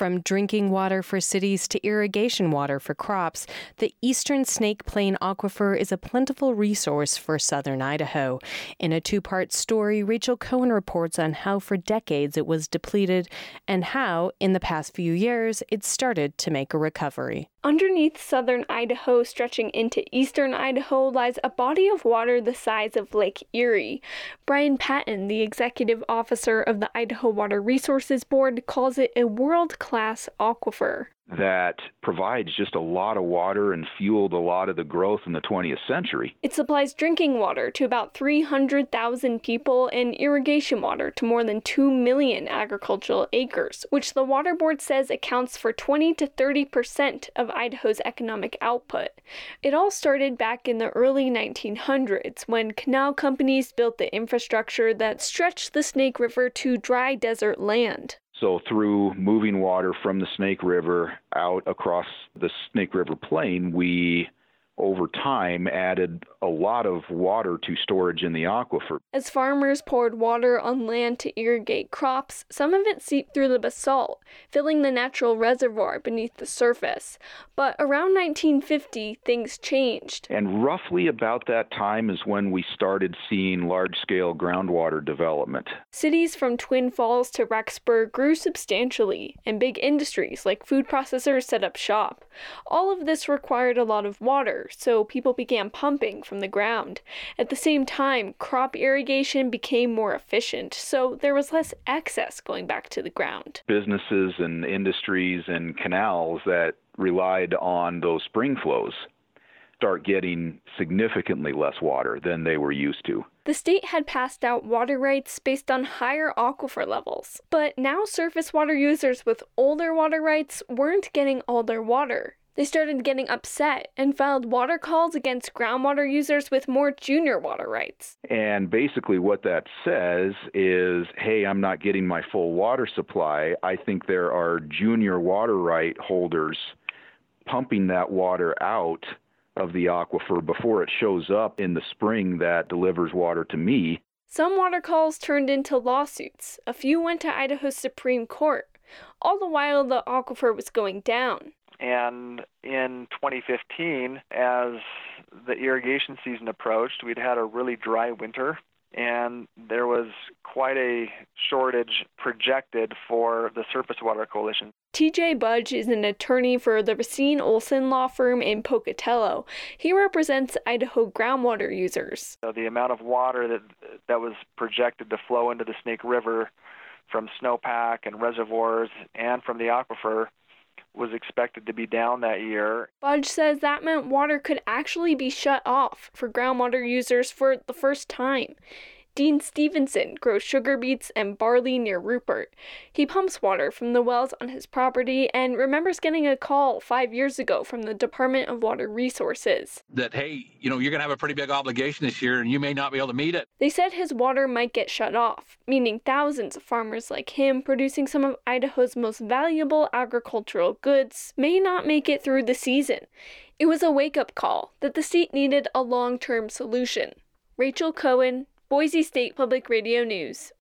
From drinking water for cities to irrigation water for crops, the Eastern Snake Plain Aquifer is a plentiful resource for southern Idaho. In a two-part story, Rachel Cohen reports on how for decades it was depleted and how, in the past few years, it started to make a recovery. Underneath southern Idaho, stretching into eastern Idaho, lies a body of water the size of Lake Erie. Brian Patton, the executive officer of the Idaho Water Resources Board, calls it a world-class aquifer that provides just a lot of water and fueled a lot of the growth in the 20th century. It supplies drinking water to about 300,000 people and irrigation water to more than 2 million agricultural acres, which the Water Board says accounts for 20 to 30% of Idaho's economic output. It all started back in the early 1900s when canal companies built the infrastructure that stretched the Snake River to dry desert land. So through moving water from the Snake River out across the Snake River Plain, we, over time, added a lot of water to storage in the aquifer. As farmers poured water on land to irrigate crops, some of it seeped through the basalt, filling the natural reservoir beneath the surface. But around 1950, things changed. And roughly about that time is when we started seeing large-scale groundwater development. Cities from Twin Falls to Rexburg grew substantially, and big industries like food processors set up shop. All of this required a lot of water, so people began pumping from the ground. At the same time, crop irrigation became more efficient, so there was less excess going back to the ground. Businesses and industries and canals that relied on those spring flows start getting significantly less water than they were used to. The state had passed out water rights based on higher aquifer levels, but now surface water users with older water rights weren't getting all their water. They started getting upset and filed water calls against groundwater users with more junior water rights. And basically what that says is, hey, I'm not getting my full water supply. I think there are junior water right holders pumping that water out of the aquifer before it shows up in the spring that delivers water to me. Some water calls turned into lawsuits. A few went to Idaho's Supreme Court. All the while, the aquifer was going down. And in 2015, as the irrigation season approached, we'd had a really dry winter, and there was quite a shortage projected for the Surface Water Coalition. TJ Budge is an attorney for the Racine Olson law firm in Pocatello. He represents Idaho groundwater users. So the amount of water that was projected to flow into the Snake River from snowpack and reservoirs and from the aquifer was expected to be down that year. Budge says that meant water could actually be shut off for groundwater users for the first time. Dean Stevenson grows sugar beets and barley near Rupert. He pumps water from the wells on his property and remembers getting a call 5 years ago from the Department of Water Resources. That, hey, you're going to have a pretty big obligation this year and you may not be able to meet it. They said his water might get shut off, meaning thousands of farmers like him producing some of Idaho's most valuable agricultural goods may not make it through the season. It was a wake-up call that the state needed a long-term solution. Rachel Cohen, Boise State Public Radio News.